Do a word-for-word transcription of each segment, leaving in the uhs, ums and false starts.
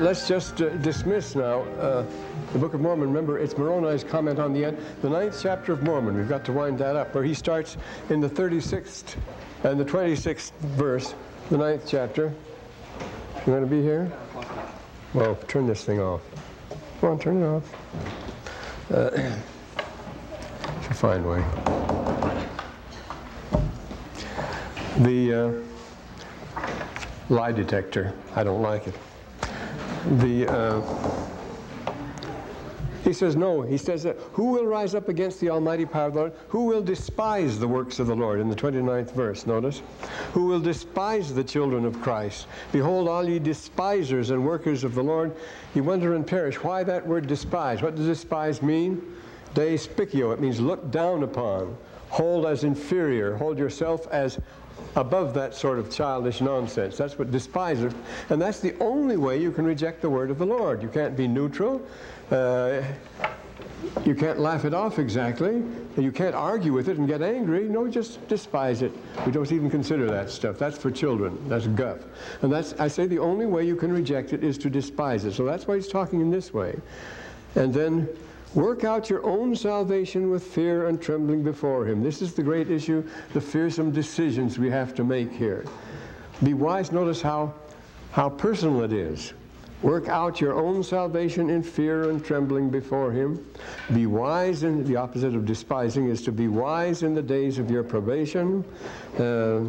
let's just uh, dismiss now uh, the Book of Mormon. Remember, it's Moroni's comment on the end. The ninth chapter of Mormon, we've got to wind that up, where he starts in the thirty-sixth and the twenty-sixth verse, the ninth chapter. You want to be here? Well, turn this thing off. Come on, turn it off. Uh, it's a fine way. The uh, lie detector, I don't like it. The uh, he says no. He says that who will rise up against the almighty power of the Lord? Who will despise the works of the Lord? In the twenty-ninth verse, notice. Who will despise the children of Christ? Behold, all ye despisers and workers of the Lord, ye wonder and perish. Why that word despise? What does despise mean? Deispicio. It means look down upon. Hold as inferior. Hold yourself as above that sort of childish nonsense. That's what despiser. And that's the only way you can reject the word of the Lord. You can't be neutral. Uh, you can't laugh it off exactly. And you can't argue with it and get angry. No, just despise it. We don't even consider that stuff. That's for children. That's guff. And that's, I say, the only way you can reject it is to despise it. So that's why he's talking in this way. And then work out your own salvation with fear and trembling before him. This is the great issue, the fearsome decisions we have to make here. Be wise. Notice how, how personal it is. Work out your own salvation in fear and trembling before him. Be wise, in the opposite of despising is to be wise in the days of your probation. Uh,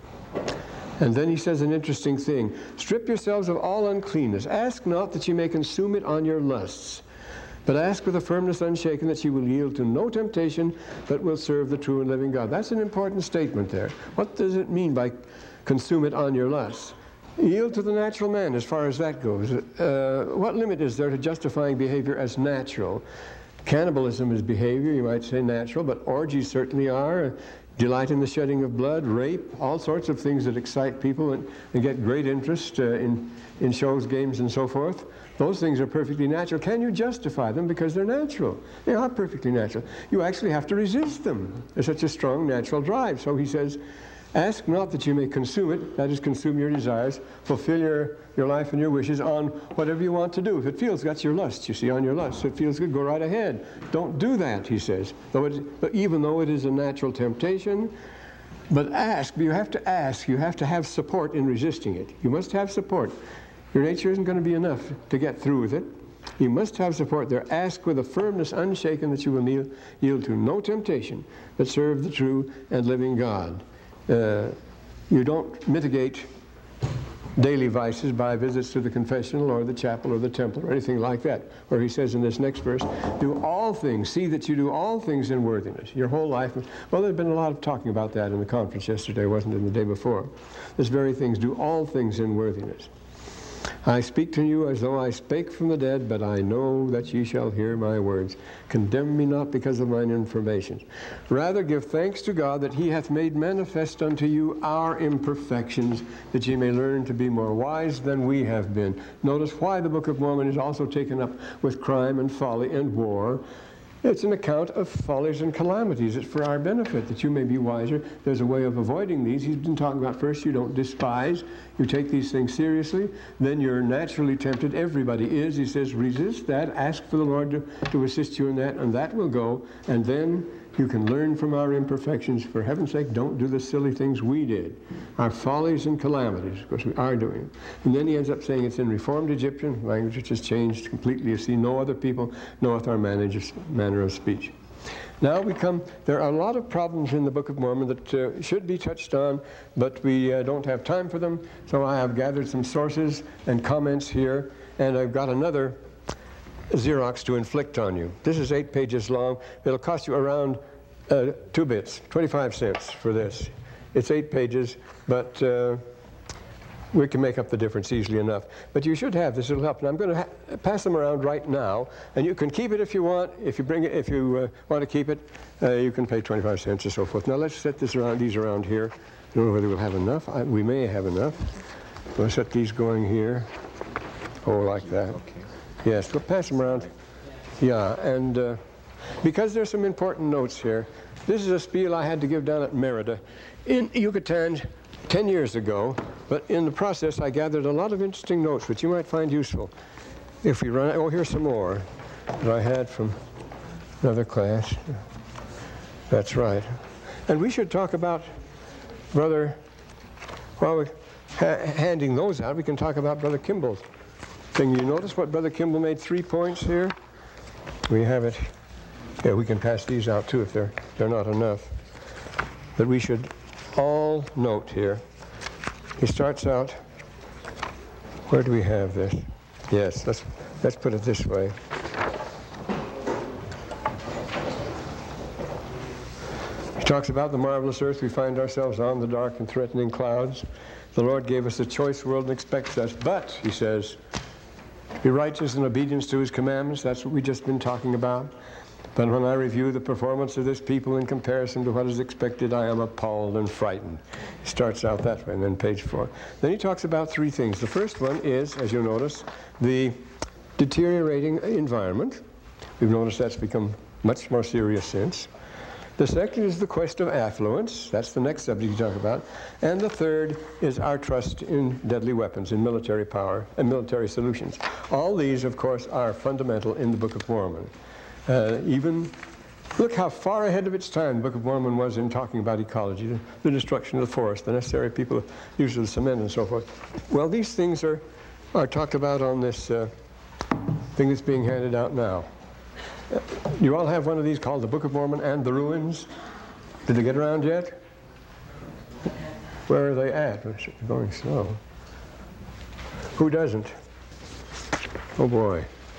and then he says an interesting thing. Strip yourselves of all uncleanness. Ask not that you may consume it on your lusts, but ask with a firmness unshaken that you will yield to no temptation, but will serve the true and living God. That's an important statement there. What does it mean by consume it on your lusts? Yield to the natural man as far as that goes. Uh, what limit is there to justifying behavior as natural? Cannibalism is behavior, you might say natural, but orgies certainly are. Delight in the shedding of blood, rape, all sorts of things that excite people and, and get great interest uh, in, in shows, games, and so forth. Those things are perfectly natural. Can you justify them? Because they're natural. They are perfectly natural. You actually have to resist them. There's such a strong natural drive. So he says, ask not that you may consume it, that is, consume your desires, fulfill your, your life and your wishes on whatever you want to do. If it feels, that's your lust, you see, on your lust. If it feels good, go right ahead. Don't do that, he says, though it, but even though it is a natural temptation. But ask, you have to ask, you have to have support in resisting it. You must have support. Your nature isn't going to be enough to get through with it. You must have support there. Ask with a firmness unshaken that you will kneel, yield to no temptation, but serve the true and living God. Uh, you don't mitigate daily vices by visits to the confessional or the chapel or the temple or anything like that, where he says in this next verse, do all things, see that you do all things in worthiness. Your whole life. Well, there's been a lot of talking about that in the conference yesterday, wasn't it, and the day before. This very things, do all things in worthiness. I speak to you as though I spake from the dead, but I know that ye shall hear my words. Condemn me not because of mine informations. Rather give thanks to God that he hath made manifest unto you our imperfections, that ye may learn to be more wise than we have been. Notice why the Book of Mormon is also taken up with crime and folly and war. It's an account of follies and calamities. It's for our benefit, that you may be wiser. There's a way of avoiding these. He's been talking about first, you don't despise. You take these things seriously. Then you're naturally tempted. Everybody is. He says, resist that. Ask for the Lord to, to assist you in that, and that will go. And then you can learn from our imperfections. For heaven's sake, don't do the silly things we did. Our follies and calamities, of course, we are doing. And then he ends up saying it's in Reformed Egyptian, language which has changed completely. You see, no other people knoweth our manner of speech. Now we come, there are a lot of problems in the Book of Mormon that uh, should be touched on, but we uh, don't have time for them. So I have gathered some sources and comments here, and I've got another Xerox to inflict on you. This is eight pages long. It'll cost you around uh, two bits, twenty-five cents for this. It's eight pages, but uh, we can make up the difference easily enough. But you should have this. It'll help. And I'm going to ha- pass them around right now, and you can keep it if you want. If you bring it, if you uh, want to keep it, uh, you can pay twenty-five cents or so forth. Now let's set this around. These around here. I don't know whether we'll have enough. I, we may have enough. We'll set these going here. Oh, like that. Okay. Yes, we'll pass them around. Yeah, and uh, because there's some important notes here, this is a spiel I had to give down at Merida in Yucatan ten years ago, But in the process, I gathered a lot of interesting notes, which you might find useful. If we run, oh, here's some more that I had from another class. That's right. And we should talk about, Brother, while we're ha handing those out, we can talk about Brother Kimball's thing. You notice what Brother Kimball made three points here? We have it. Yeah, we can pass these out too if they're, they're not enough. But we should all note here. He starts out, where do we have this? Yes, let's, let's put it this way. He talks about the marvelous earth we find ourselves on, the dark and threatening clouds. The Lord gave us a choice world and expects us, but, he says, be righteous in obedience to his commandments. That's what we've just been talking about. But when I review the performance of this people in comparison to what is expected, I am appalled and frightened. He starts out that way, and then page four. Then he talks about three things. The first one is, as you'll notice, the deteriorating environment. We've noticed that's become much more serious since. The second is the quest of affluence. That's the next subject you talk about. And the third is our trust in deadly weapons, in military power and military solutions. All these, of course, are fundamental in the Book of Mormon. Uh, even, look how far ahead of its time the Book of Mormon was in talking about ecology, the, the destruction of the forest, the necessary people, use of the cement and so forth. Well, these things are, are talked about on this uh, thing that's being handed out now. Uh, you all have one of these called the Book of Mormon and the Ruins. Did they get around yet? Where are they at? They're going slow. Who doesn't? Oh boy.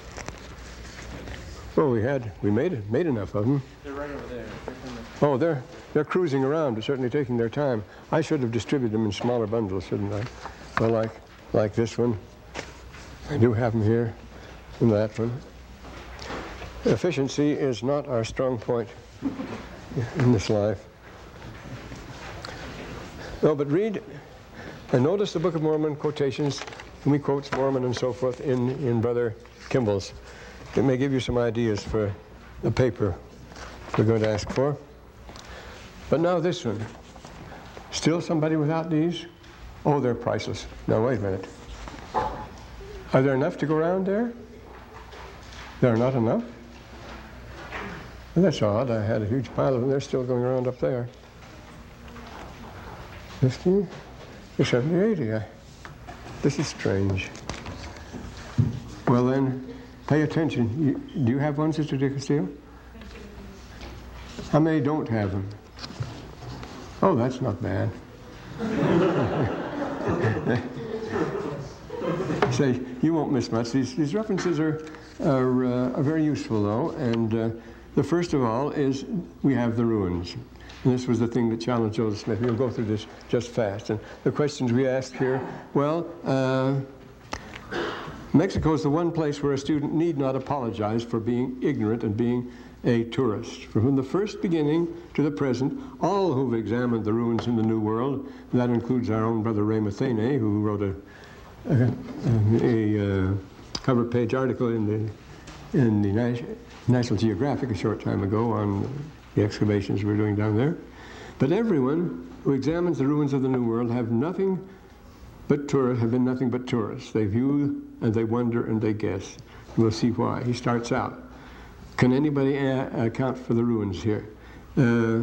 Well, we had, we made it, made enough of them. They're right over there. Oh, they're, they're cruising around, but certainly taking their time. I should have distributed them in smaller bundles, shouldn't I? Well, like, like this one. I do have them here, and that one. Efficiency is not our strong point in this life. No, but read and notice the Book of Mormon quotations, and we quotes Mormon and so forth in, in Brother Kimball's. It may give you some ideas for the paper we're going to ask for. But now this one. Still somebody without these? Oh, they're priceless. Now, wait a minute. Are there enough to go around there? There are not enough? Well, that's odd. I had a huge pile of them. They're still going around up there. fifty, seventy, eighty. I, this is strange. Well, then, pay attention. You, do you have one, Sister DiCastillo? How many don't have them? Oh, that's not bad. Say, you won't miss much. These, these references are, are, uh, are very useful, though. And uh, the first of all is we have the ruins. And this was the thing that challenged Joseph Smith. We'll go through this just fast. And the questions we asked here, well, uh, Mexico is the one place where a student need not apologize for being ignorant and being a tourist. From the first beginning to the present, all who've examined the ruins in the New World, and that includes our own brother Ray Matheny, who wrote a, a, a, a cover page article in the, in the National Geographic a short time ago on the excavations we're doing down there. But everyone who examines the ruins of the New World have nothing but tourists, have been nothing but tourists. They view and they wonder and they guess. We'll see why. He starts out. Can anybody a account for the ruins here? Uh,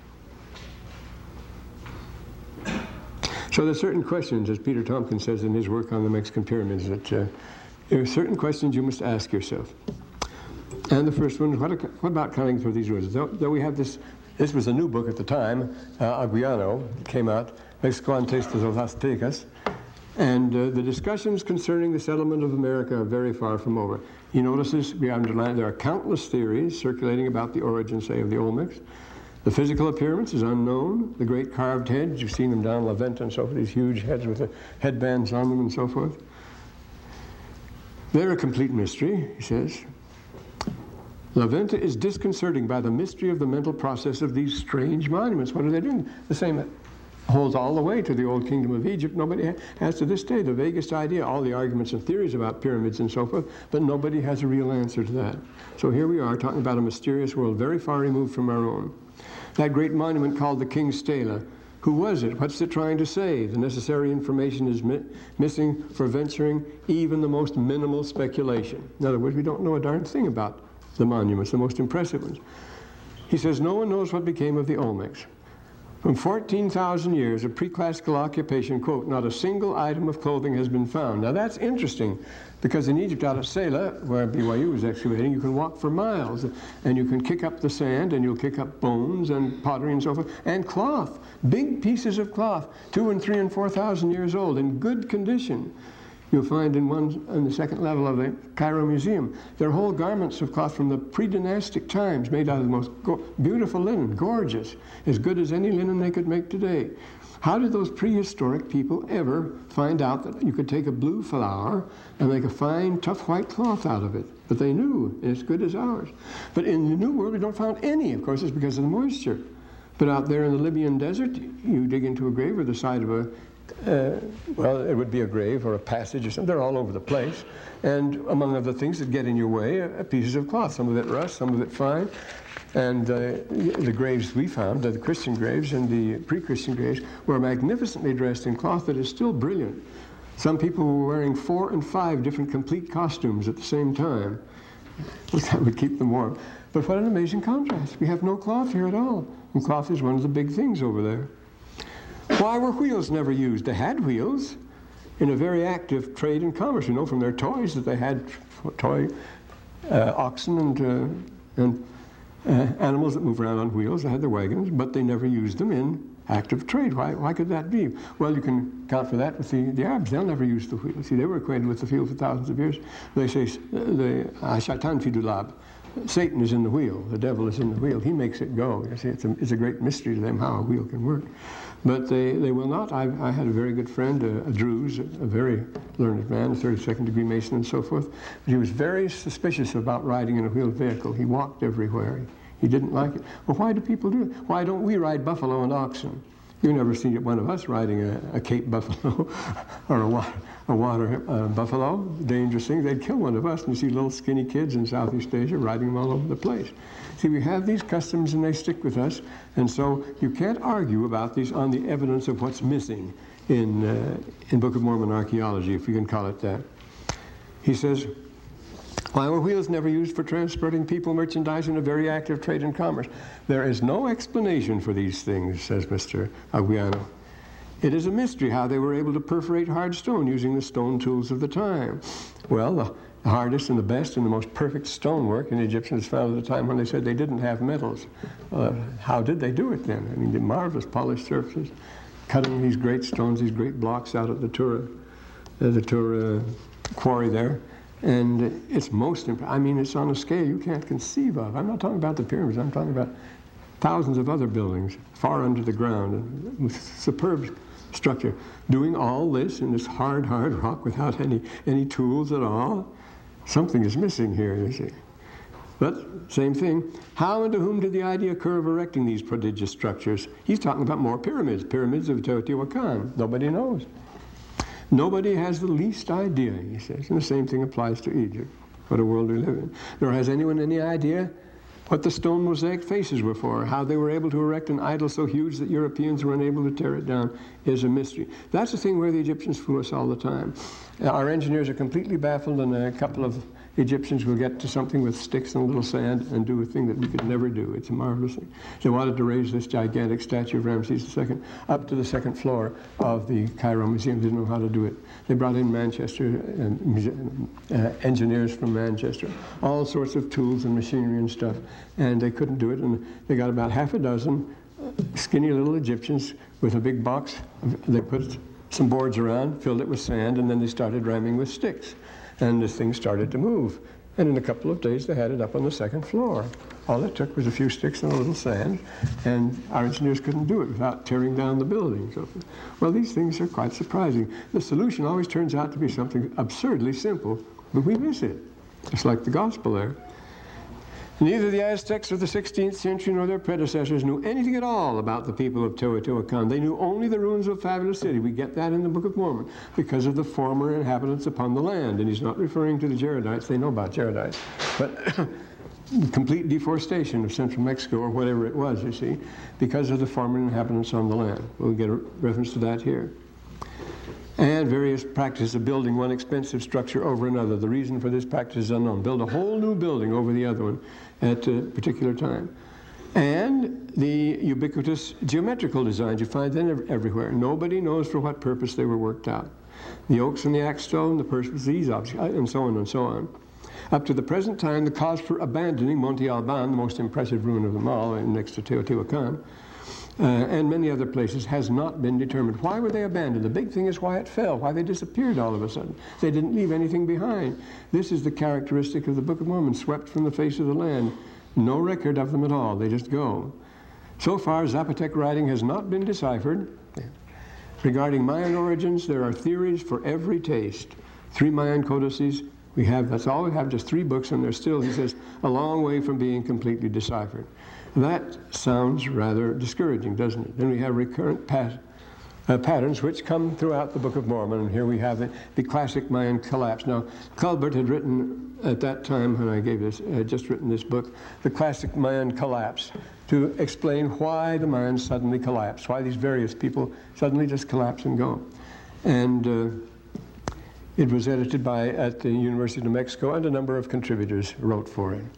so there's certain questions, as Peter Tompkins says in his work on the Mexican pyramids, that uh, there are certain questions you must ask yourself. And the first one, what, what about counting through these ruins? Though, though we have this, this was a new book at the time, uh, Aguiano, came out, Mexico antes de los Aztecas. And uh, the discussions concerning the settlement of America are very far from over. He notices, we underline, there are countless theories circulating about the origin, say, of the Olmecs. The physical appearance is unknown. The great carved heads, you've seen them down La Venta and so forth, these huge heads with the headbands on them and so forth. They're a complete mystery, he says. La Venta is disconcerting by the mystery of the mental process of these strange monuments. What are they doing? The same holds all the way to the old kingdom of Egypt. Nobody has to this day the vaguest idea, all the arguments and theories about pyramids and so forth, but nobody has a real answer to that. So here we are talking about a mysterious world very far removed from our own. That great monument called the King's Stela, Who was it? What's it trying to say? The necessary information is mi missing for venturing even the most minimal speculation. In other words, we don't know a darn thing about the monuments, the most impressive ones. He says, no one knows what became of the Olmecs. From fourteen thousand years of pre-classical occupation, quote, not a single item of clothing has been found. Now that's interesting, because in Egypt, out of Sela, where B Y U was excavating, you can walk for miles, and you can kick up the sand, and you'll kick up bones and pottery and so forth, and cloth, big pieces of cloth, two and three and four thousand years old, in good condition. You'll find in one, on the second level of the Cairo Museum, there are whole garments of cloth from the pre-dynastic times made out of the most beautiful linen, gorgeous, as good as any linen they could make today. How did those prehistoric people ever find out that you could take a blue flower and make a fine, tough white cloth out of it? But they knew, and it's good as ours. But in the New World, we don't find any. Of course, it's because of the moisture. But out there in the Libyan desert, you dig into a grave or the side of a Uh, well, it would be a grave or a passage or something. They're all over the place. And among other things that get in your way, uh, pieces of cloth. Some of it rust, some of it fine. And uh, the graves we found, the Christian graves and the pre-Christian graves, were magnificently dressed in cloth that is still brilliant. Some people were wearing four and five different complete costumes at the same time. That would keep them warm. But what an amazing contrast. We have no cloth here at all. And cloth is one of the big things over there. Why were wheels never used? They had wheels in a very active trade and commerce. You know from their toys that they had toy uh, oxen and, uh, and uh, animals that move around on wheels. They had their wagons, but they never used them in active trade. Why, why could that be? Well, you can account for that with the, the Arabs. They'll never use the wheel. See, they were acquainted with the wheel for thousands of years. They say, the Shaitan fi dulab. Satan is in the wheel. The devil is in the wheel. He makes it go. You see, it's a, it's a great mystery to them how a wheel can work. But they, they will not. I, I had a very good friend, a, a Druze, a, a very learned man, a thirty-second degree Mason and so forth. But he was very suspicious about riding in a wheeled vehicle. He walked everywhere. He, he didn't like it. Well, why do people do it? Why don't we ride buffalo and oxen? You've never seen one of us riding a, a Cape buffalo or a water, a water uh, buffalo. Dangerous thing. They'd kill one of us. And you see little skinny kids in Southeast Asia riding them all over the place. See, we have these customs and they stick with us. And so you can't argue about these on the evidence of what's missing in, uh, in Book of Mormon archaeology, if you can call it that. He says, why were wheels never used for transporting people, merchandise, in a very active trade and commerce? There is no explanation for these things, says Mister Aguiano. It is a mystery how they were able to perforate hard stone using the stone tools of the time. Well, the hardest and the best and the most perfect stonework in the Egyptians found at a time when they said they didn't have metals. Uh, how did they do it then? I mean, the marvelous polished surfaces, cutting these great stones, these great blocks out at the Tura, uh, the Tura quarry there. And it's most impressive. I mean, it's on a scale you can't conceive of. I'm not talking about the pyramids. I'm talking about thousands of other buildings far under the ground with superb structure. Doing all this in this hard, hard rock without any, any tools at all. Something is missing here, you see. But, same thing. How and to whom did the idea occur of erecting these prodigious structures? He's talking about more pyramids, pyramids of Teotihuacan. Nobody knows. Nobody has the least idea, he says, and the same thing applies to Egypt, what a world we live in. Nor has anyone any idea what the stone mosaic faces were for, how they were able to erect an idol so huge that Europeans were unable to tear it down is a mystery. That's the thing where the Egyptians fool us all the time. Our engineers are completely baffled, and a couple of Egyptians will get to something with sticks and a little sand and do a thing that we could never do. It's a marvelous thing. They wanted to raise this gigantic statue of Ramses the Second up to the second floor of the Cairo Museum. They didn't know how to do it. They brought in Manchester and uh, engineers from Manchester, all sorts of tools and machinery and stuff, and they couldn't do it. And they got about half a dozen skinny little Egyptians with a big box. They put some boards around, filled it with sand, and then they started ramming with sticks. And this thing started to move. And in a couple of days, they had it up on the second floor. All it took was a few sticks and a little sand, and our engineers couldn't do it without tearing down the building. So, well, these things are quite surprising. The solution always turns out to be something absurdly simple, but we miss it. It's like the gospel there. Neither the Aztecs of the sixteenth century nor their predecessors knew anything at all about the people of Teotihuacan. They knew only the ruins of Fabulous City. We get that in the Book of Mormon because of the former inhabitants upon the land. And he's not referring to the Jaredites. They know about Jaredites. But complete deforestation of central Mexico, or whatever it was, you see, because of the former inhabitants on the land. We'll get a reference to that here. And various practices of building one expensive structure over another. The reason for this practice is unknown. Build a whole new building over the other one at a particular time. And the ubiquitous geometrical designs, you find them everywhere. Nobody knows for what purpose they were worked out. The oaks and the axe stone, the purpose of these objects, and so on and so on. Up to the present time, the cause for abandoning Monte Alban, the most impressive ruin of them all, next to Teotihuacan, uh, and many other places, has not been determined. Why were they abandoned? The big thing is why it fell, why they disappeared all of a sudden. They didn't leave anything behind. This is the characteristic of the Book of Mormon, swept from the face of the land. No record of them at all. They just go. So far, Zapotec writing has not been deciphered. Regarding Mayan origins, there are theories for every taste. Three Mayan codices. We have, that's all we have, just three books, and they're still, he says, a long way from being completely deciphered. That sounds rather discouraging, doesn't it? Then we have recurrent pat uh, patterns which come throughout the Book of Mormon, and here we have the, the classic Mayan collapse. Now, Culbert had written at that time, when I gave this, had just written this book, the classic Mayan collapse, to explain why the Mayans suddenly collapsed, why these various people suddenly just collapse and go. And uh, it was edited by, at the University of New Mexico, and a number of contributors wrote for it.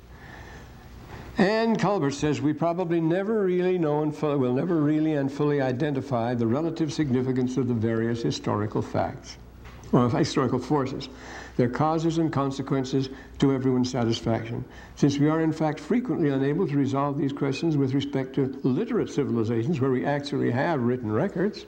And Culbert says, we probably never really know and fully, will never really and fully identify the relative significance of the various historical facts, or historical forces, their causes and consequences to everyone's satisfaction, since we are in fact frequently unable to resolve these questions with respect to literate civilizations where we actually have written records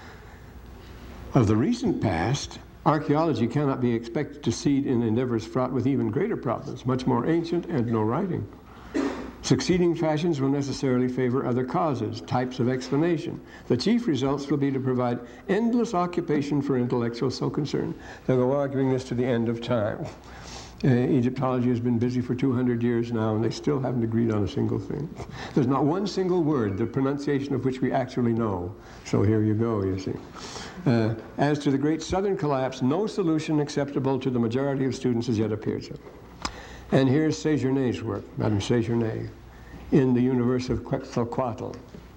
of the recent past. Archaeology cannot be expected to succeed in endeavors fraught with even greater problems, much more ancient and no writing. Succeeding fashions will necessarily favor other causes, types of explanation. The chief results will be to provide endless occupation for intellectuals so concerned. They'll go arguing this to the end of time. Uh, Egyptology has been busy for two hundred years now, and they still haven't agreed on a single thing. There's not one single word, the pronunciation of which we actually know. So here you go, you see. Uh, as to the great southern collapse, no solution acceptable to the majority of students has yet appeared. So. And here's Séjourné's work, Madame Séjourné, in the universe of Quetzalcoatl.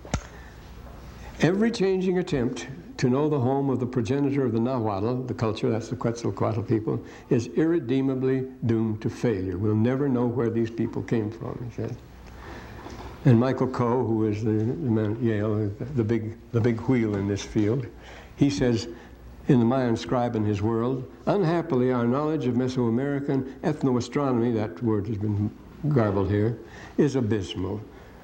Every changing attempt to know the home of the progenitor of the Nahuatl, the culture, that's the Quetzalcoatl people, is irredeemably doomed to failure. We'll never know where these people came from, he said. And Michael Coe, who is the, the man at Yale, the big, the big wheel in this field, he says, in the Mayan scribe and his world, unhappily our knowledge of Mesoamerican ethnoastronomy, that word has been garbled here, is abysmal.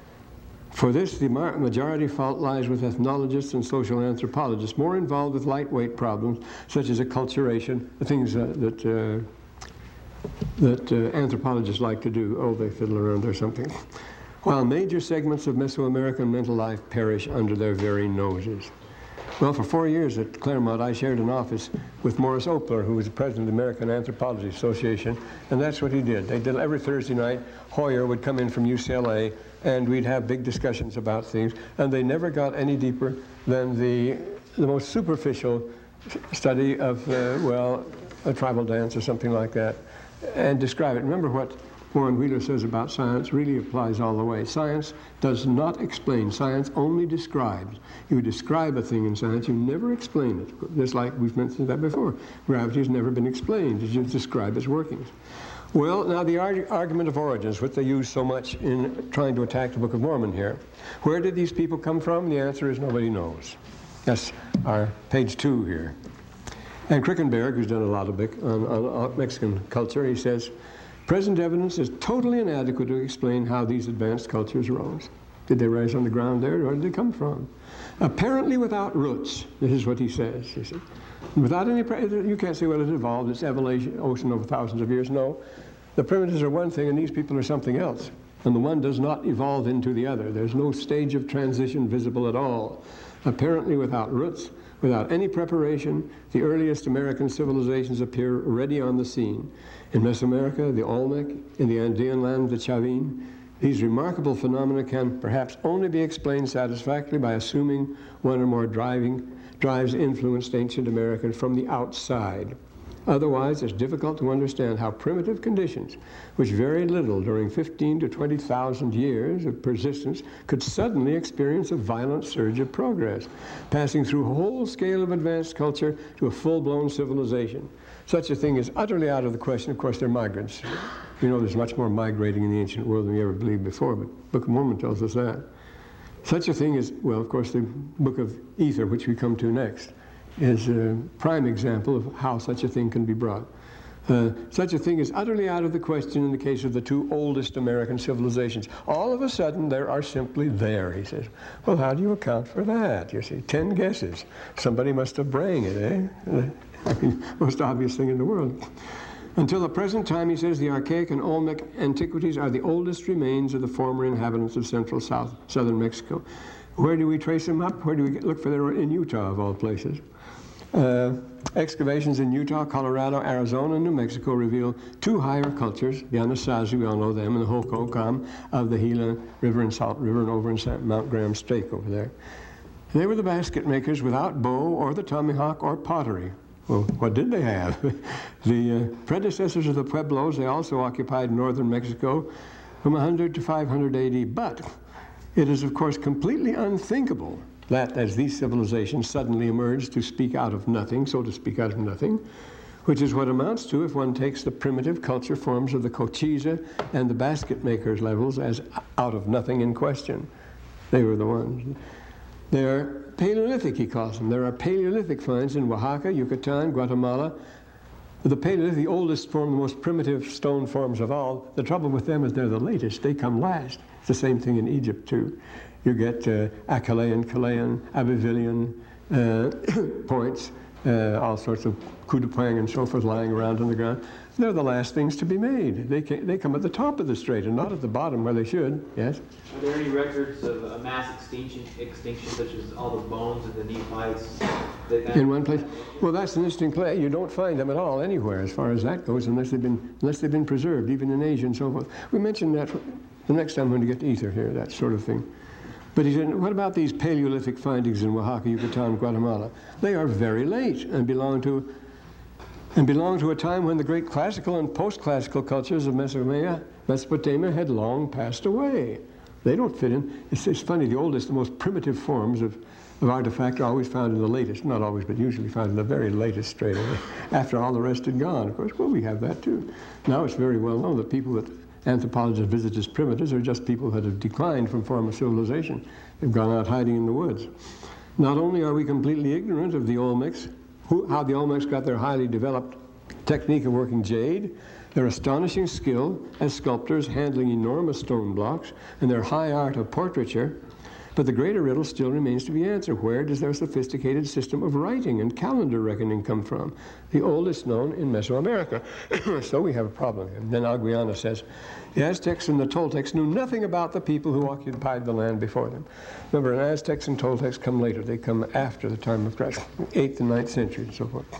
For this, the majority fault lies with ethnologists and social anthropologists, more involved with lightweight problems such as acculturation, the things uh, that, uh, that uh, anthropologists like to do. Oh, they fiddle around or something. While major segments of Mesoamerican mental life perish under their very noses. Well, for four years at Claremont, I shared an office with Morris Opler, who was the president of the American Anthropology Association, and that's what he did. They did every Thursday night. Hoyer would come in from U C L A, and we'd have big discussions about things, and they never got any deeper than the, the most superficial study of, uh, well, a tribal dance or something like that, and describe it. Remember what Warren Wheeler says about science really applies all the way. Science does not explain. Science only describes. You describe a thing in science, you never explain it. Just like we've mentioned that before. Gravity has never been explained. You just describe its workings. Well, now the arg argument of origins, which they use so much in trying to attack the Book of Mormon here. Where did these people come from? The answer is nobody knows. That's our page two here. And Krickenberg, who's done a lot of book on, on Mexican culture, he says, present evidence is totally inadequate to explain how these advanced cultures rose. Did they rise on the ground there, or where did they come from? Apparently without roots. This is what he says. He said, without any, you can't say, well, it evolved, it's evolution, ocean over thousands of years. No, the primitives are one thing, and these people are something else. And the one does not evolve into the other. There's no stage of transition visible at all. Apparently without roots, without any preparation, the earliest American civilizations appear ready on the scene. In Mesoamerica, the Olmec, in the Andean land, the Chavin, these remarkable phenomena can perhaps only be explained satisfactorily by assuming one or more driving drives influenced ancient Americans from the outside. Otherwise, it's difficult to understand how primitive conditions, which varied little during fifteen to twenty thousand years of persistence, could suddenly experience a violent surge of progress, passing through a whole scale of advanced culture to a full-blown civilization. Such a thing is utterly out of the question. Of course, they're migrants. We know there's much more migrating in the ancient world than we ever believed before, but the Book of Mormon tells us that. Such a thing is, well, of course, the Book of Ether, which we come to next, is a prime example of how such a thing can be brought. Uh, such a thing is utterly out of the question in the case of the two oldest American civilizations. All of a sudden, they are simply there, he says. Well, how do you account for that? You see, ten guesses. Somebody must have brain it, eh? The most obvious thing in the world. Until the present time, he says, the archaic and Olmec antiquities are the oldest remains of the former inhabitants of central south, southern Mexico. Where do we trace them up? Where do we get, look for them? In Utah, of all places. Uh, excavations in Utah, Colorado, Arizona, and New Mexico reveal two higher cultures, the Anasazi, we all know them, and the Hohokam of the Gila River and Salt River and over in Mount Graham Stake over there. They were the basket makers without bow or the tomahawk or pottery. Well, what did they have? The uh, predecessors of the Pueblos, they also occupied northern Mexico from one hundred to five hundred A D, but it is, of course, completely unthinkable that as these civilizations suddenly emerged to speak out of nothing, so to speak out of nothing, which is what amounts to if one takes the primitive culture forms of the Cochise and the basket makers levels as out of nothing in question. They were the ones. They are Paleolithic, he calls them. There are Paleolithic finds in Oaxaca, Yucatan, Guatemala. The Paleolithic, the oldest form, the most primitive stone forms of all. The trouble with them is they're the latest. They come last. It's the same thing in Egypt, too. You get uh, Achalaean, Chilean, Abbevillean uh, points, uh, all sorts of coup de poing and so forth lying around on the ground. They're the last things to be made. They, can, they come at the top of the strait and not at the bottom where they should. Yes? Are there any records of a mass extinction, extinction such as all the bones of the Nephites? That In one place? Well, that's an interesting place. You don't find them at all anywhere as far as that goes unless they've been, unless they've been preserved, even in Asia and so forth. We mentioned that the next time when we get to Ether here, that sort of thing. But he said, what about these Paleolithic findings in Oaxaca, Yucatan, Guatemala? They are very late and belong to and belong to a time when the great classical and post-classical cultures of Mesopotamia, Mesopotamia had long passed away. They don't fit in. It's, it's funny, the oldest, the most primitive forms of, of artifact are always found in the latest, not always, but usually found in the very latest straight away, after all the rest had gone. Of course, well, we have that too. Now it's very well known that people that anthropologists visit as primitives are just people that have declined from former civilization. They've gone out hiding in the woods. Not only are we completely ignorant of the Olmecs, who, how the Olmecs got their highly developed technique of working jade, their astonishing skill as sculptors handling enormous stone blocks, and their high art of portraiture, but the greater riddle still remains to be answered. Where does their sophisticated system of writing and calendar reckoning come from? The oldest known in Mesoamerica. So we have a problem. And then Aguiana says, the Aztecs and the Toltecs knew nothing about the people who occupied the land before them. Remember, an Aztecs and Toltecs come later. They come after the time of Christ, eighth and ninth century and so forth.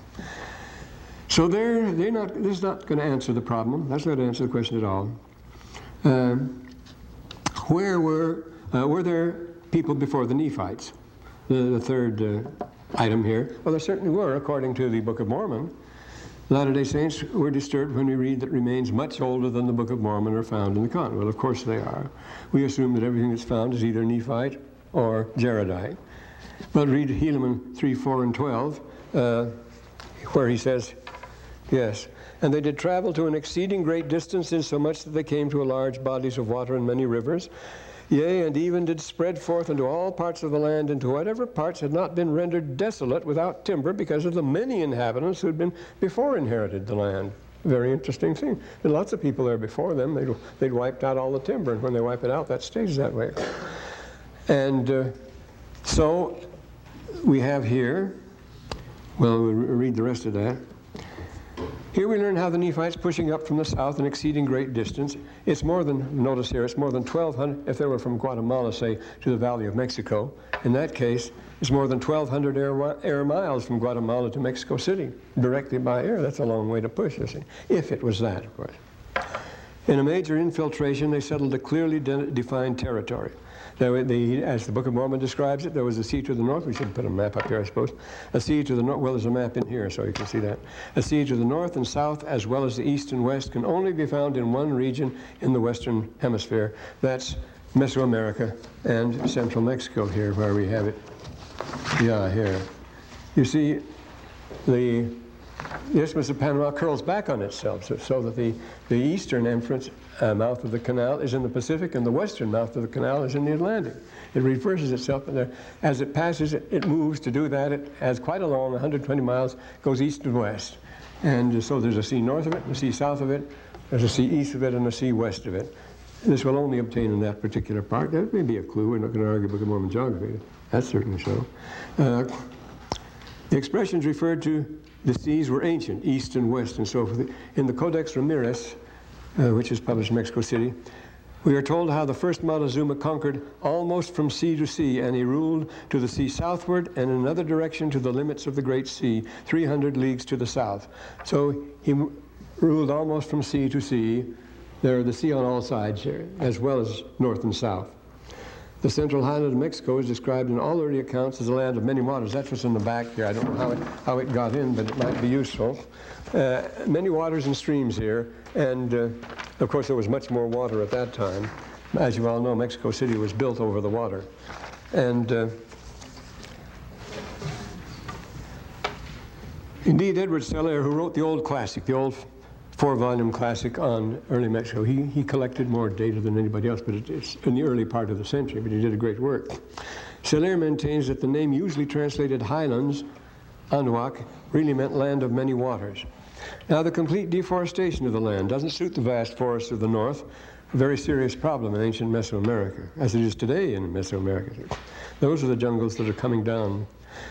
So they're, they're not, this is not going to answer the problem. That's not going to answer the question at all. Uh, where were, uh, were there people before the Nephites? The, the third uh, item here. Well, there certainly were, according to the Book of Mormon. Latter-day Saints were disturbed when we read that remains much older than the Book of Mormon are found in the continent. Well, of course they are. We assume that everything that's found is either Nephite or Jaredite. But read Helaman three, four, and twelve, uh, where he says, yes, and they did travel to an exceeding great distances, so much that they came to large bodies of water and many rivers. Yea, and even did spread forth into all parts of the land, into whatever parts had not been rendered desolate without timber, because of the many inhabitants who had been before inherited the land. Very interesting thing. And lots of people there before them, they'd, they'd wiped out all the timber, and when they wipe it out, that stays that way. And uh, so we have here, well, we'll read the rest of that. Here we learn how the Nephites pushing up from the south an exceeding great distance. It's more than, notice here, it's more than twelve hundred, if they were from Guatemala, say, to the Valley of Mexico. In that case, it's more than twelve hundred air, air miles from Guatemala to Mexico City, directly by air. That's a long way to push, you see, if it was that, of course. In a major infiltration, they settled a clearly de defined territory. Now, the, as the Book of Mormon describes it, there was a sea to the north. We should put a map up here, I suppose. A sea to the north. Well, there's a map in here, so you can see that. A sea to the north and south, as well as the east and west, can only be found in one region in the Western Hemisphere. That's Mesoamerica and central Mexico here, where we have it. Yeah, here. You see, the, the Isthmus of Panama curls back on itself, so, so that the, the eastern entrance uh, mouth of the canal is in the Pacific, and the western mouth of the canal is in the Atlantic. It reverses itself, and there, as it passes, it, it moves to do that. It has quite a long, one hundred twenty miles, goes east and west. And so there's a sea north of it, a sea south of it, there's a sea east of it, and a sea west of it. This will only obtain in that particular part. That may be a clue. We're not going to argue Book of Mormon geography. That's certainly so. Uh, the expressions referred to the seas were ancient, east and west, and so forth. In the Codex Ramirez, uh, which is published in Mexico City, we are told how the first Montezuma conquered almost from sea to sea, and he ruled to the sea southward and in another direction to the limits of the Great Sea, three hundred leagues to the south. So he ruled almost from sea to sea. There are the sea on all sides here, as well as north and south. The central highland of Mexico is described in all early accounts as a land of many waters. That's what's in the back here. I don't know how it, how it got in, but it might be useful. Uh, many waters and streams here, and uh, of course there was much more water at that time. As you all know, Mexico City was built over the water. And uh, indeed, Edward Sellaire, who wrote the old classic, the old four-volume classic on early Mexico. He, he collected more data than anybody else, but it, it's in the early part of the century, but he did a great work. Sellaire maintains that the name usually translated highlands, Anahuac, really meant land of many waters. Now, the complete deforestation of the land doesn't suit the vast forests of the north, a very serious problem in ancient Mesoamerica, as it is today in Mesoamerica. Those are the jungles that are coming down.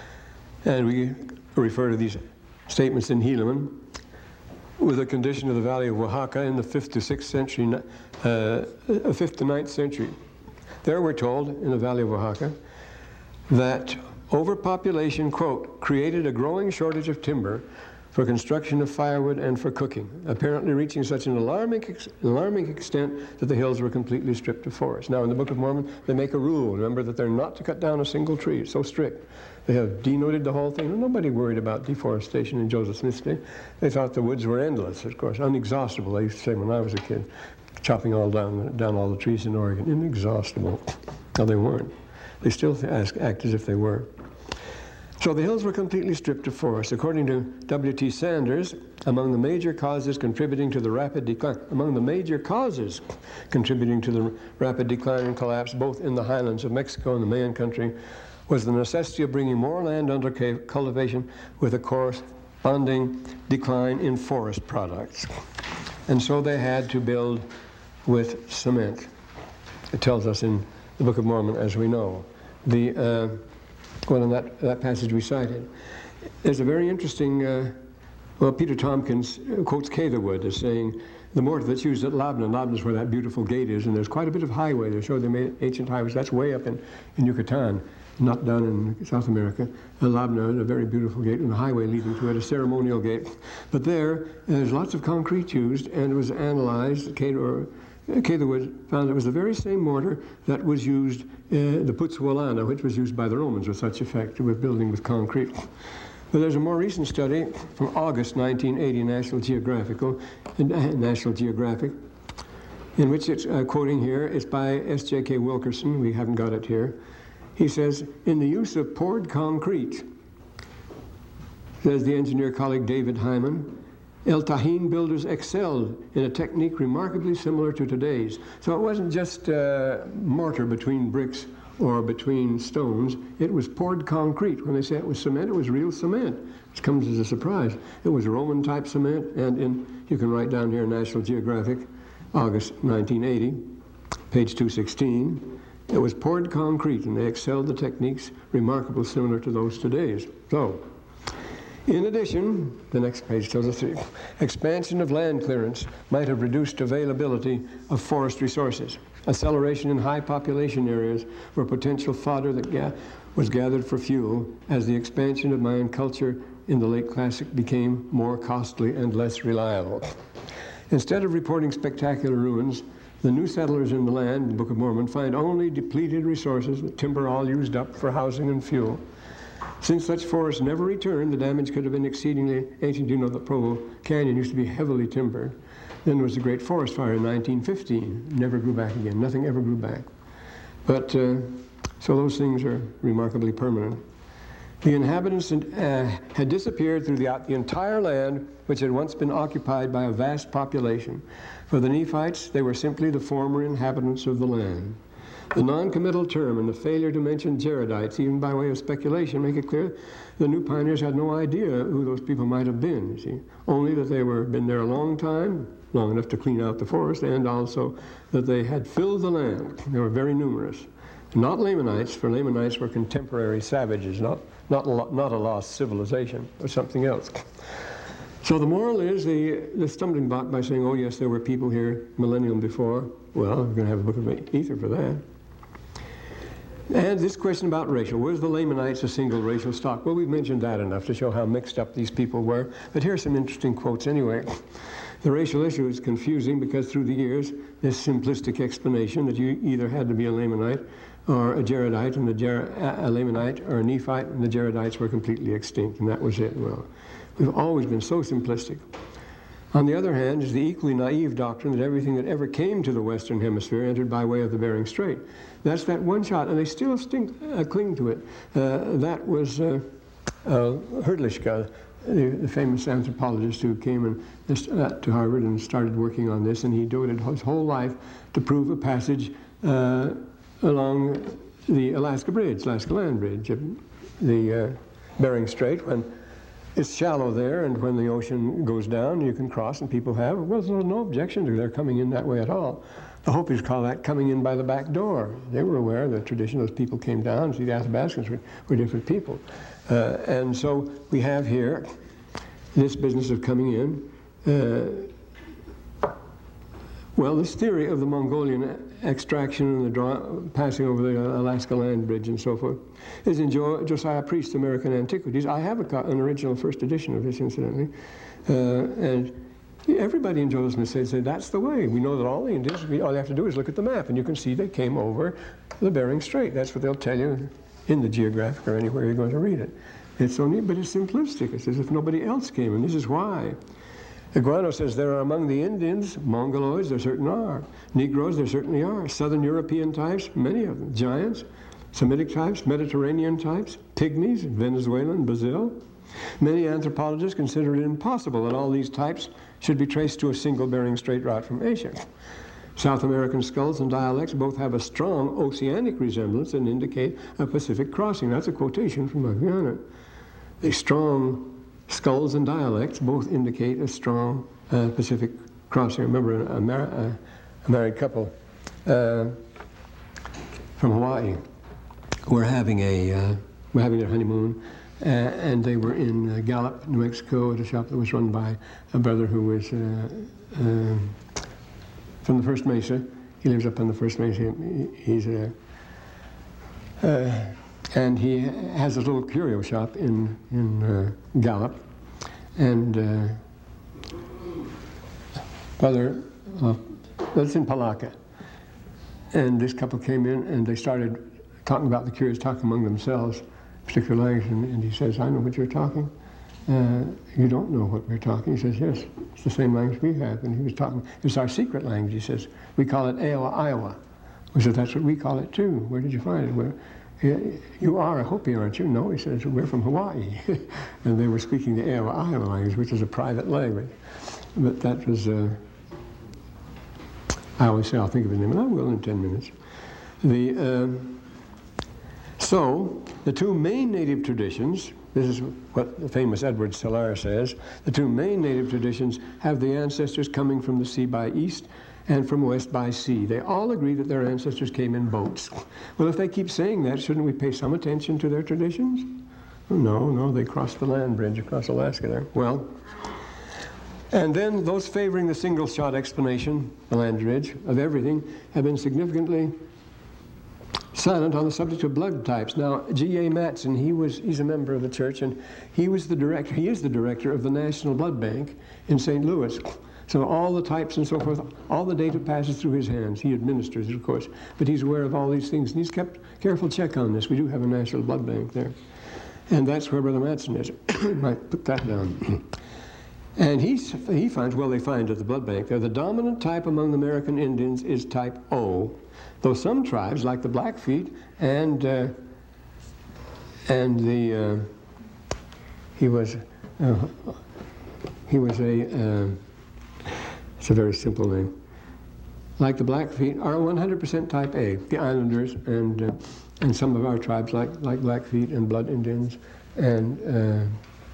And we refer to these statements in Helaman, with the condition of the Valley of Oaxaca in the fifth to sixth century, uh, fifth to ninth century. There we're told, in the Valley of Oaxaca, that overpopulation, quote, created a growing shortage of timber for construction of firewood and for cooking, apparently reaching such an alarming, ex alarming extent that the hills were completely stripped of forest. Now, in the Book of Mormon, they make a rule, remember, that they're not to cut down a single tree. It's so strict. They have denoted the whole thing. And nobody worried about deforestation in Joseph Smith's day. They thought the woods were endless, of course, inexhaustible. I used to say when I was a kid, chopping all down, down all the trees in Oregon, inexhaustible. No, they weren't. They still ask, act as if they were. So the hills were completely stripped of forest. According to W T Sanders, among the major causes contributing to the rapid decline, among the major causes contributing to the rapid decline and collapse, both in the highlands of Mexico and the Mayan country, was the necessity of bringing more land under cultivation with a corresponding decline in forest products. And so they had to build with cement. It tells us in the Book of Mormon, as we know. The, uh, well, in that, that passage we cited, there's a very interesting, uh, well, Peter Tompkins quotes Catherwood as saying, the mortar that's used at Labna, Labna is where that beautiful gate is, and there's quite a bit of highway. They show they made ancient highways. That's way up in, in Yucatan, not down in South America. Labna, a very beautiful gate, and a highway leading to it, a ceremonial gate. But there, there's lots of concrete used, and it was analyzed. Catherwood found it was the very same mortar that was used, uh, the Putzwalana, which was used by the Romans with such effect, with building with concrete. But there's a more recent study from August nineteen eighty, National Geographical, uh, National Geographic, in which it's uh, quoting here. It's by S J K Wilkerson. We haven't got it here. He says, in the use of poured concrete, says the engineer colleague David Hyman, El Tajín builders excelled in a technique remarkably similar to today's. So it wasn't just uh, mortar between bricks or between stones. It was poured concrete. When they say it was cement, it was real cement, which comes as a surprise. It was Roman-type cement, and in, you can write down here, National Geographic, August nineteen eighty, page two sixteen, it was poured concrete, and they excelled the techniques remarkably similar to those today's. So, in addition, the next page tells us the expansion of land clearance might have reduced availability of forest resources. Acceleration in high population areas where potential fodder that ga was gathered for fuel as the expansion of Mayan culture in the late Classic became more costly and less reliable. Instead of reporting spectacular ruins, the new settlers in the land, the Book of Mormon, find only depleted resources, the timber all used up for housing and fuel. Since such forests never returned, the damage could have been exceedingly ancient. You know, the Provo Canyon used to be heavily timbered. Then there was the Great Forest Fire in nineteen fifteen. Never grew back again. Nothing ever grew back. But, uh, so those things are remarkably permanent. The inhabitants uh, had disappeared throughout the entire land, which had once been occupied by a vast population. For the Nephites, they were simply the former inhabitants of the land. The non-committal term and the failure to mention Jaredites, even by way of speculation, make it clear the new pioneers had no idea who those people might have been, you see. Only that they were been there a long time, long enough to clean out the forest, and also that they had filled the land. They were very numerous. Not Lamanites, for Lamanites were contemporary savages, not, not, not a lost civilization, or something else. So the moral is the, the stumbling block by saying, oh yes, there were people here millennium before. Well, we're going to have a book of Ether for that. And this question about racial, was the Lamanites a single racial stock? Well, we've mentioned that enough to show how mixed up these people were. But here are some interesting quotes anyway. The racial issue is confusing because through the years, this simplistic explanation that you either had to be a Lamanite or a Jaredite, and the Jer a Lamanite or a Nephite, and the Jaredites were completely extinct, and that was it. Well, we've always been so simplistic. On the other hand is the equally naive doctrine that everything that ever came to the Western Hemisphere entered by way of the Bering Strait. That's that one shot, and they still stink, uh, cling to it. Uh, that was uh, uh, Hrdlicka, the, the famous anthropologist who came and, uh, to Harvard and started working on this, and he devoted his whole life to prove a passage uh, along the Alaska Bridge, Alaska Land Bridge, the uh, Bering Strait, when it's shallow there, and when the ocean goes down, you can cross, and people have, well, there's no objection to their coming in that way at all. The Hopis call that coming in by the back door. They were aware of the tradition. Those people came down. See, the Athabascans were, were different people. Uh, and so we have here this business of coming in. Uh, well, this theory of the Mongolian extraction and the draw, passing over the Alaska Land Bridge and so forth is in jo Josiah Priest's American Antiquities. I have a, an original first edition of this, incidentally. Uh, and everybody in Joseph Smith says, say, that's the way. We know that all the Indians, all they have to do is look at the map, and you can see they came over the Bering Strait. That's what they'll tell you in the Geographic or anywhere you're going to read it. It's so neat, but it's simplistic. It's as if nobody else came, and this is why. Iguano says there are among the Indians, Mongoloids, there certainly are. Negroes, there certainly are. Southern European types, many of them. Giants, Semitic types, Mediterranean types, Pygmies, Venezuelan, Brazil. Many anthropologists consider it impossible that all these types should be traced to a single Bering Strait route from Asia. South American skulls and dialects both have a strong oceanic resemblance and indicate a Pacific crossing. That's a quotation from Aviana. The strong skulls and dialects both indicate a strong uh, Pacific crossing. I remember a, mar a, a married couple uh, from Hawaii were having a uh, were having their honeymoon, uh, and they were in uh, Gallup, New Mexico, at a shop that was run by a brother who was uh, uh, from the First Mesa. He lives up on the First Mesa. He's a uh, and he has a little curio shop in in uh, Gallup, and uh, brother, uh, that's in Palaka. And this couple came in, and they started talking about the curios, talking among themselves, particular language, and, and he says, I know what you're talking. Uh, you don't know what we're talking. He says, yes, it's the same language we have. And he was talking, it's our secret language. He says, we call it Iowa, Iowa. We said, that's what we call it too. Where did you find it? Where, you are a Hopi, aren't you? No, he says, we're from Hawaii. And they were speaking the Iowa, Iowa language, which is a private language. But that was, uh, I always say I'll think of his name, and I will in ten minutes. The, uh, so, the two main native traditions, this is what the famous Edward Salar says, the two main native traditions have the ancestors coming from the sea by east and from west by sea. They all agree that their ancestors came in boats. Well, if they keep saying that, shouldn't we pay some attention to their traditions? No, no, they crossed the land bridge across Alaska there. Well, and then those favoring the single-shot explanation, the land bridge, of everything, have been significantly silent on the subject of blood types. Now, G A Matson, he was, he's a member of the church, and he was the director, he is the director of the National Blood Bank in Saint Louis. So all the types and so forth, all the data passes through his hands. He administers it, of course, but he's aware of all these things, and he's kept careful check on this. We do have a national blood bank there. And that's where Brother Matson is. Might put that down. And he's, he finds, well, they find at the blood bank there, the dominant type among the American Indians is type O, though some tribes, like the Blackfeet and uh, and the uh, he was uh, he was a uh, it's a very simple name, like the Blackfeet, are one hundred percent type A. The Islanders and uh, and some of our tribes, like like Blackfeet and Blood Indians, and uh,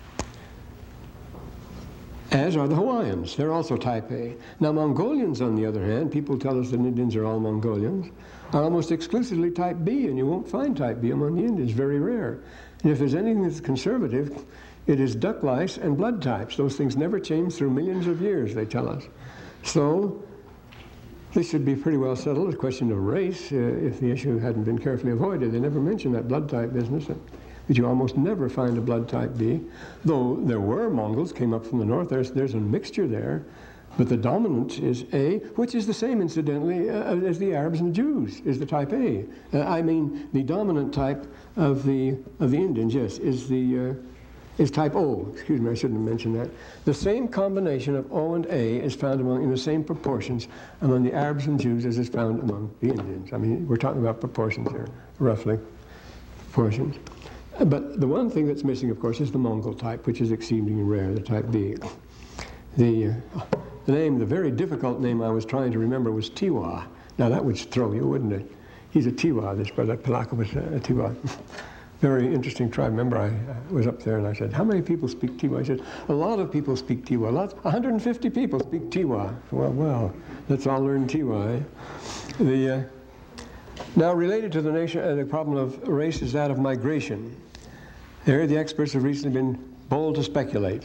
as are the Hawaiians. They're also type A. Now, Mongolians, on the other hand, people tell us that Indians are all Mongolians, are almost exclusively type B, and you won't find type B among the Indians, very rare. And if there's anything that's conservative, it is duck lice and blood types. Those things never change through millions of years, they tell us. So, this should be pretty well settled. It's a question of race, uh, if the issue hadn't been carefully avoided. They never mention that blood type business. But you almost never find a blood type B, though there were Mongols came up from the north. There's, there's a mixture there, but the dominant is A, which is the same, incidentally, uh, as the Arabs and the Jews, is the type A. Uh, I mean, the dominant type of the of the Indians, yes, is the uh, is type O. Excuse me, I shouldn't have mentioned that. The same combination of O and A is found among, in the same proportions among the Arabs and Jews as is found among the Indians. I mean, we're talking about proportions here, roughly, proportions. But the one thing that's missing, of course, is the Mongol type, which is exceedingly rare, the type B. The, uh, the name, the very difficult name I was trying to remember was Tiwa. Now that would throw you, wouldn't it? He's a Tiwa, this brother Palaka was a Tiwa. Very interesting tribe. Remember, I, I was up there and I said, how many people speak Tiwa? I said, a lot of people speak Tiwa. Lots, one hundred fifty people speak Tiwa. Well, well, let's all learn Tiwa, eh? The, uh, now, related to the nation, uh, the problem of race is that of migration. There, the experts have recently been bold to speculate.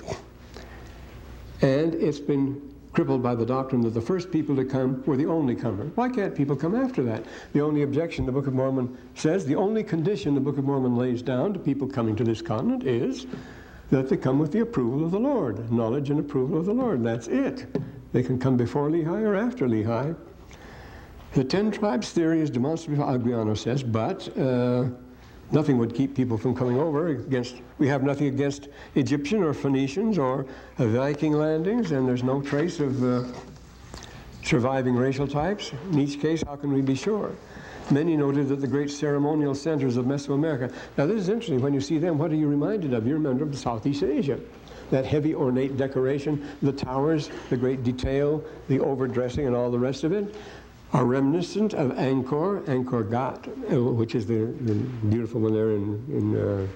And it's been crippled by the doctrine that the first people to come were the only comer. Why can't people come after that? The only objection the Book of Mormon says, the only condition the Book of Mormon lays down to people coming to this continent is that they come with the approval of the Lord, knowledge and approval of the Lord. That's it. They can come before Lehi or after Lehi. The ten tribes theory is demonstrative, Agriano says, but uh, nothing would keep people from coming over. Against, we have nothing against Egyptian or Phoenicians or uh, Viking landings, and there's no trace of uh, surviving racial types. In each case, how can we be sure? Many noted that the great ceremonial centers of Mesoamerica. Now this is interesting. When you see them, what are you reminded of? You're reminded of Southeast Asia. That heavy ornate decoration, the towers, the great detail, the overdressing and all the rest of it, are reminiscent of Angkor, Angkor Wat, which is the, the beautiful one there in, in, uh,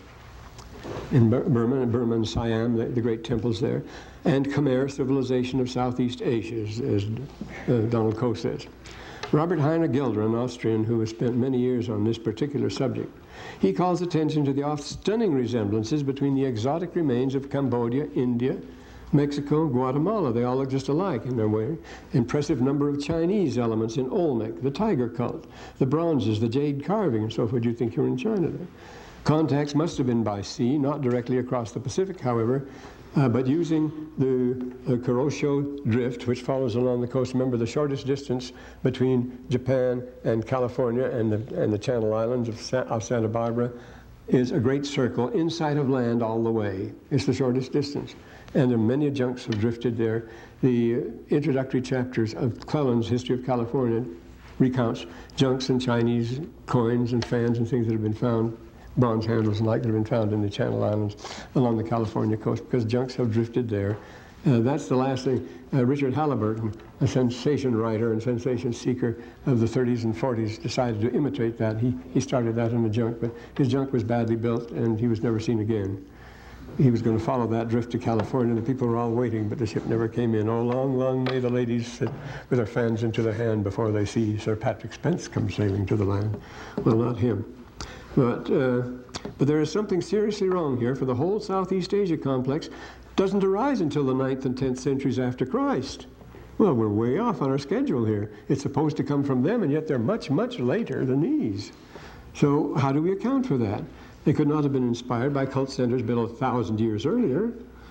in Burma, Burma and Siam, the, the great temples there, and Khmer civilization of Southeast Asia, as, as uh, Donald Coe says. Robert Heine Gilder, an Austrian who has spent many years on this particular subject, he calls attention to the oft stunning resemblances between the exotic remains of Cambodia, India, Mexico, Guatemala. They all look just alike in their way. Impressive number of Chinese elements in Olmec, the tiger cult, the bronzes, the jade carving, and so forth. You'd think you're in China there. Contacts must have been by sea, not directly across the Pacific, however, uh, but using the uh, Kuroshio Drift, which follows along the coast. Remember, the shortest distance between Japan and California and the, and the Channel Islands of, Sa of Santa Barbara is a great circle inside of land all the way. It's the shortest distance. And many junks have drifted there. The introductory chapters of Cleland's History of California recounts junks and Chinese coins and fans and things that have been found, bronze handles and like that have been found in the Channel Islands along the California coast, because junks have drifted there. Uh, that's the last thing. Uh, Richard Halliburton, a sensation writer and sensation seeker of the thirties and forties, decided to imitate that. He, he started that in a junk, but his junk was badly built and he was never seen again. He was going to follow that drift to California, and the people were all waiting, but the ship never came in. Oh, long, long may the ladies sit with their fans into their hand before they see Sir Patrick Spence come sailing to the land. Well, not him. But, uh, but there is something seriously wrong here, for the whole Southeast Asia complex doesn't arise until the ninth and tenth centuries after Christ. Well, we're way off on our schedule here. It's supposed to come from them, and yet they're much, much later than these. So how do we account for that? They could not have been inspired by cult centers built a thousand years earlier.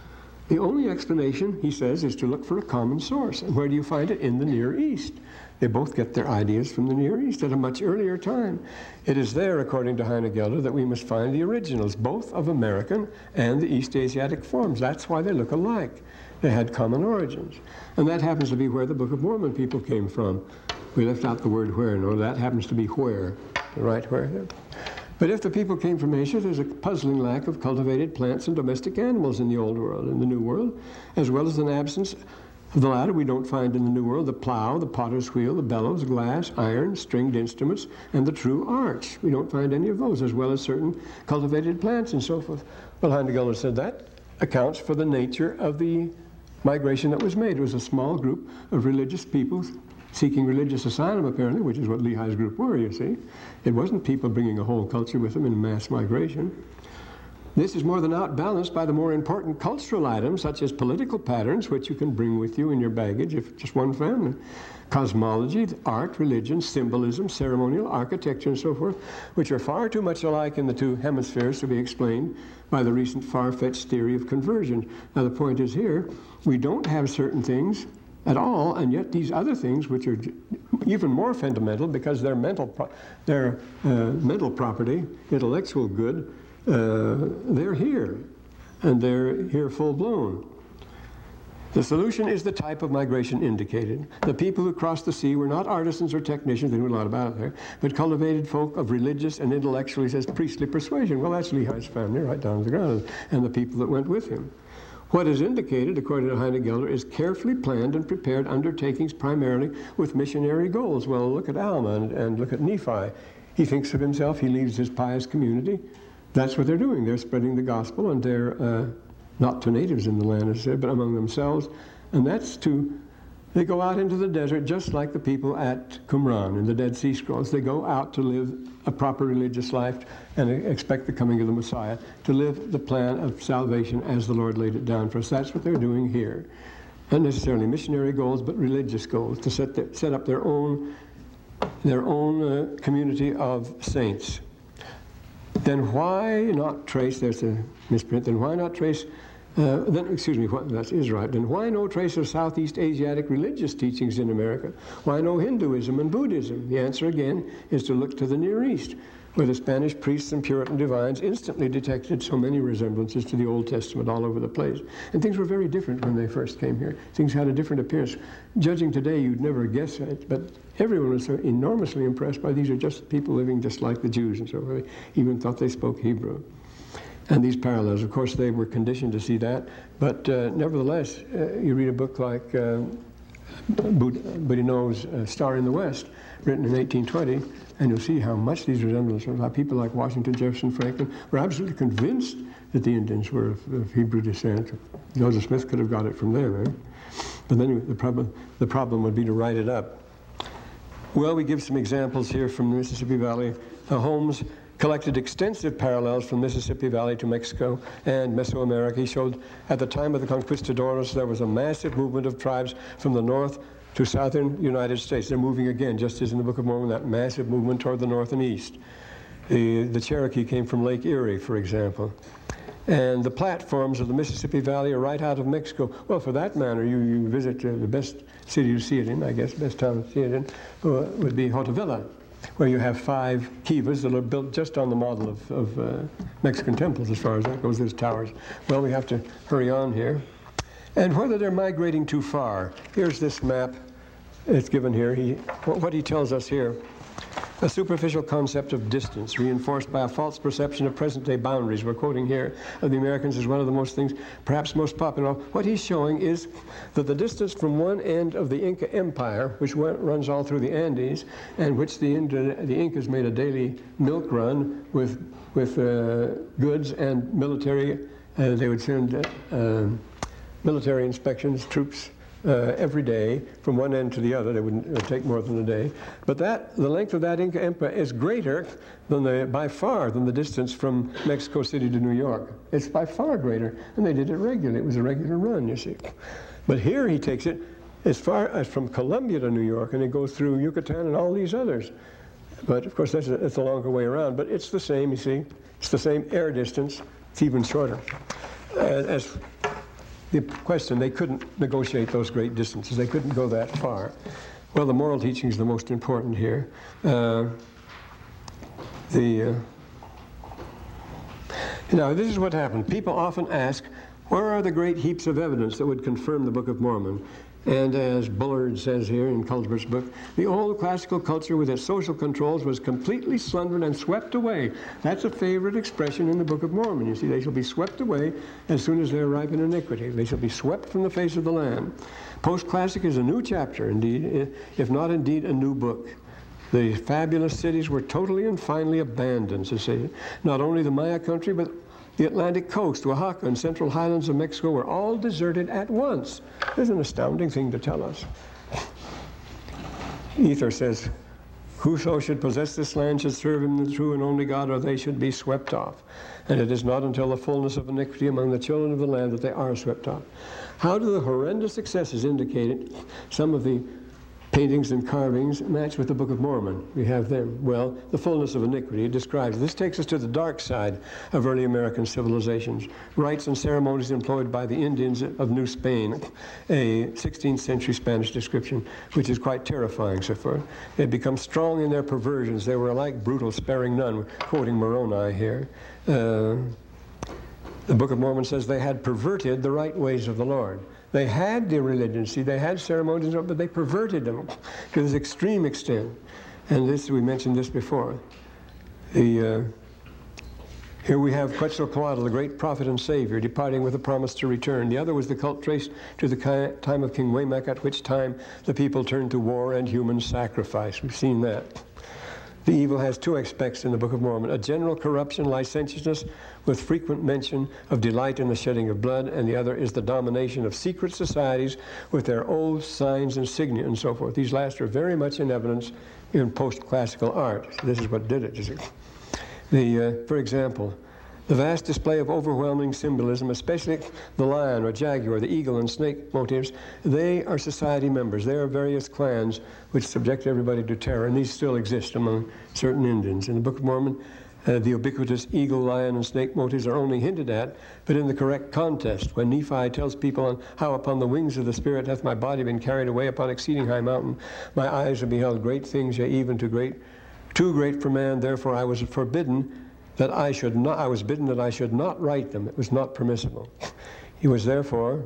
The only explanation, he says, is to look for a common source. And where do you find it? In the Near East. They both get their ideas from the Near East at a much earlier time. It is there, according to Heine Gelder, that we must find the originals, both of American and the East Asiatic forms. That's why they look alike. They had common origins. And that happens to be where the Book of Mormon people came from. We left out the word where. No, that happens to be where, the right where. But if the people came from Asia, there's a puzzling lack of cultivated plants and domestic animals in the Old World. In the New World, as well as an absence of the latter, we don't find in the New World the plow, the potter's wheel, the bellows, glass, iron, stringed instruments, and the true arch. We don't find any of those, as well as certain cultivated plants and so forth. Well, Heine Gelder said that accounts for the nature of the migration that was made. It was a small group of religious people seeking religious asylum, apparently, which is what Lehi's group were, you see. It wasn't people bringing a whole culture with them in mass migration. This is more than outbalanced by the more important cultural items, such as political patterns, which you can bring with you in your baggage if just one family. Cosmology, art, religion, symbolism, ceremonial, architecture, and so forth, which are far too much alike in the two hemispheres to be explained by the recent far-fetched theory of conversion. Now the point is here, we don't have certain things at all, and yet these other things, which are even more fundamental because they're mental, pro they're, uh, mental property, intellectual good, uh, they're here, and they're here full-blown. The solution is the type of migration indicated. The people who crossed the sea were not artisans or technicians, they knew a lot about it there, but cultivated folk of religious and intellectual, he says, priestly persuasion. Well, that's Lehi's family right down to the ground, and the people that went with him. What is indicated, according to Heine Gelder, is carefully planned and prepared undertakings primarily with missionary goals. Well, look at Alma and, and look at Nephi. He thinks of himself, he leaves his pious community. That's what they're doing. They're spreading the gospel, and they're uh, not to natives in the land, as I said, but among themselves. And that's to, they go out into the desert just like the people at Qumran in the Dead Sea Scrolls. They go out to live a proper religious life and expect the coming of the Messiah, to live the plan of salvation as the Lord laid it down for us. That's what they're doing here. Not necessarily missionary goals, but religious goals, to set, the, set up their own, their own uh, community of saints. Then why not trace, there's a misprint, then why not trace, uh, then, excuse me, what, that is right, then why no trace of Southeast Asiatic religious teachings in America? Why no Hinduism and Buddhism? The answer again is to look to the Near East, where the Spanish priests and Puritan divines instantly detected so many resemblances to the Old Testament all over the place. And things were very different when they first came here. Things had a different appearance. Judging today, you'd never guess it, but everyone was so enormously impressed by these are just people living just like the Jews and so forth. They even thought they spoke Hebrew. And these parallels, of course, they were conditioned to see that, but uh, nevertheless, uh, you read a book like uh, Boudinot's uh, Star in the West, written in eighteen twenty, and you'll see how much these resemblances, how people like Washington, Jefferson, Franklin were absolutely convinced that the Indians were of, of Hebrew descent. Joseph Smith could have got it from there, eh? But then the problem, the problem would be to write it up. Well, we give some examples here from the Mississippi Valley. Uh, Holmes collected extensive parallels from Mississippi Valley to Mexico and Mesoamerica. He showed at the time of the conquistadores there was a massive movement of tribes from the north to southern United States. They're moving again, just as in the Book of Mormon, that massive movement toward the north and east. The, the Cherokee came from Lake Erie, for example. And the platforms of the Mississippi Valley are right out of Mexico. Well, for that matter, you, you visit uh, the best city to see it in, I guess, best town to see it in, uh, would be Hotavilla, where you have five kivas that are built just on the model of, of uh, Mexican temples, as far as that goes, those towers. Well, we have to hurry on here. And whether they're migrating too far, here's this map. It's given here. He, what he tells us here, a superficial concept of distance reinforced by a false perception of present-day boundaries. We're quoting here of the Americans as one of the most things, perhaps most popular. What he's showing is that the distance from one end of the Inca Empire, which went, runs all through the Andes, and which the, the Incas made a daily milk run with, with uh, goods and military, uh, they would send uh, military inspections, troops, Uh, every day from one end to the other. They wouldn't it would take more than a day. But that the length of that Inca Empire is greater than the, by far than the distance from Mexico City to New York. It's by far greater, and they did it regularly. It was a regular run, you see. But here he takes it as far as from Colombia to New York, and it goes through Yucatan and all these others. But of course, that's a, that's a longer way around. But it's the same, you see. It's the same air distance. It's even shorter. Uh, as the question, they couldn't negotiate those great distances. They couldn't go that far. Well, the moral teaching is the most important here. Uh, the uh, now, this is what happened. People often ask, where are the great heaps of evidence that would confirm the Book of Mormon? And as Bullard says here in Culver's book, the old classical culture with its social controls was completely sundered and swept away. That's a favorite expression in the Book of Mormon. You see, they shall be swept away as soon as they are ripe in iniquity. They shall be swept from the face of the land. Post-classic is a new chapter, indeed, if not indeed a new book. The fabulous cities were totally and finally abandoned, you see. Not only the Maya country, but the Atlantic coast, Oaxaca, and central highlands of Mexico were all deserted at once. This is an astounding thing to tell us. Ether says, whoso should possess this land should serve him the true and only God, or they should be swept off. And it is not until the fullness of iniquity among the children of the land that they are swept off. How do the horrendous successes indicated some of the paintings and carvings match with the Book of Mormon? We have them. Well, the fullness of iniquity describes. This takes us to the dark side of early American civilizations. Rites and ceremonies employed by the Indians of New Spain, a sixteenth century Spanish description, which is quite terrifying so far. They become strong in their perversions. They were alike brutal, sparing none. We're quoting Moroni here. Uh, the Book of Mormon says they had perverted the right ways of the Lord. They had the religion, see, they had ceremonies, but they perverted them to this extreme extent. And this, we mentioned this before. The, uh, here we have Quetzalcoatl, the great prophet and savior, departing with a promise to return. The other was the cult traced to the time of King Waymak, at which time the people turned to war and human sacrifice. We've seen that. The evil has two aspects in the Book of Mormon: a general corruption, licentiousness, with frequent mention of delight in the shedding of blood, and the other is the domination of secret societies with their oaths, signs, insignia, and so forth. These last are very much in evidence in post-classical art. This is what did it, you see. The, uh, for example, the vast display of overwhelming symbolism, especially the lion or jaguar, the eagle and snake motifs, they are society members. They are various clans which subject everybody to terror, and these still exist among certain Indians. In the Book of Mormon, uh, the ubiquitous eagle, lion, and snake motifs are only hinted at, but in the correct context. When Nephi tells people on how upon the wings of the Spirit hath my body been carried away upon exceeding high mountain, my eyes have beheld great things, yea, even too great, too great for man, therefore I was forbidden that I should not, I was bidden that I should not write them. It was not permissible. He was therefore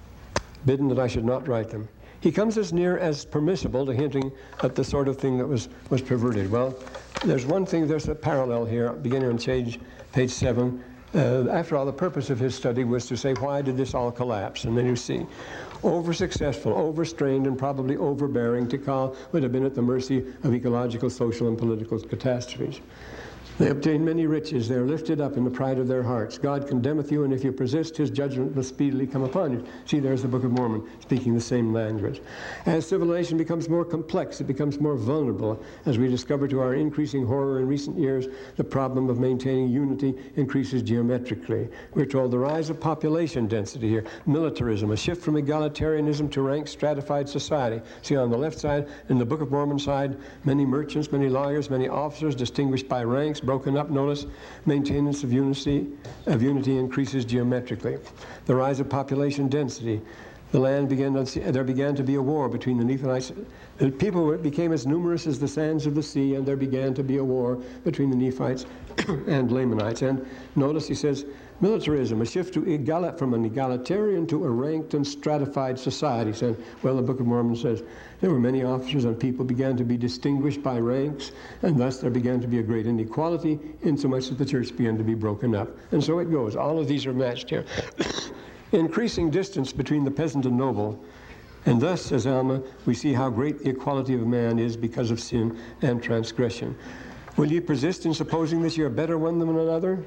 bidden that I should not write them. He comes as near as permissible to hinting at the sort of thing that was, was perverted. Well, there's one thing, there's a parallel here, beginning on page, page seven. Uh, after all, the purpose of his study was to say, why did this all collapse? And then you see, over-successful, overstrained, and probably overbearing, Tikal would have been at the mercy of ecological, social, and political catastrophes. They obtain many riches. They are lifted up in the pride of their hearts. God condemneth you, and if you persist, his judgment must speedily come upon you. See, there's the Book of Mormon speaking the same language. As civilization becomes more complex, it becomes more vulnerable. As we discover to our increasing horror in recent years, the problem of maintaining unity increases geometrically. We're told the rise of population density here, militarism, a shift from egalitarianism to rank stratified society. See, on the left side, in the Book of Mormon side, many merchants, many lawyers, many officers distinguished by ranks, broken up, notice, maintenance of unity, of unity increases geometrically. The rise of population density. The land began to, there began to be a war between the Nephites. The people became as numerous as the sands of the sea, and there began to be a war between the Nephites and Lamanites. And notice he says, militarism, a shift to egal from an egalitarian to a ranked and stratified society. And, well, the Book of Mormon says there were many officers and people began to be distinguished by ranks, and thus there began to be a great inequality, insomuch that the church began to be broken up. And so it goes. All of these are matched here. Increasing distance between the peasant and noble. And thus, says Alma, we see how great the equality of man is because of sin and transgression. Will ye persist in supposing that you are better one than another?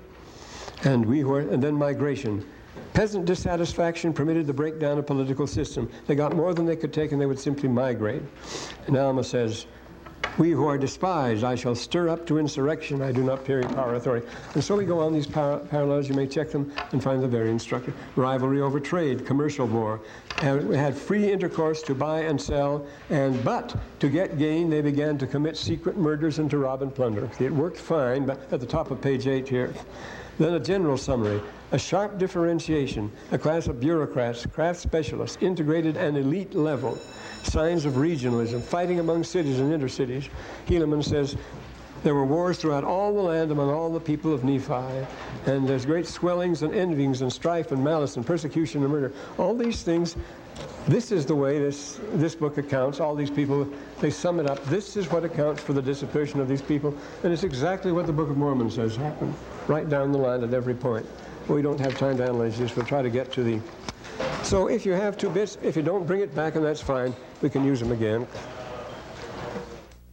And we were, and then migration. Peasant dissatisfaction permitted the breakdown of political system. They got more than they could take, and they would simply migrate. And Alma says, we who are despised, I shall stir up to insurrection. I do not period power authority. And so we go on these par parallels. You may check them and find them very instructive. Rivalry over trade, commercial war. And we had free intercourse to buy and sell, and but to get gain, they began to commit secret murders and to rob and plunder. See, it worked fine, but at the top of page eight here, Then a general summary, a sharp differentiation, a class of bureaucrats, craft specialists, integrated and elite level, signs of regionalism, fighting among cities and intercities. Helaman says, there were wars throughout all the land among all the people of Nephi, and there's great swellings and envyings and strife and malice and persecution and murder. All these things, this is the way this, this book accounts. All these people, they sum it up. This is what accounts for the dispersion of these people, and it's exactly what the Book of Mormon says happened, right down the line at every point. We don't have time to analyze this. We'll try to get to the... So if you have two bits, if you don't bring it back, and that's fine, we can use them again.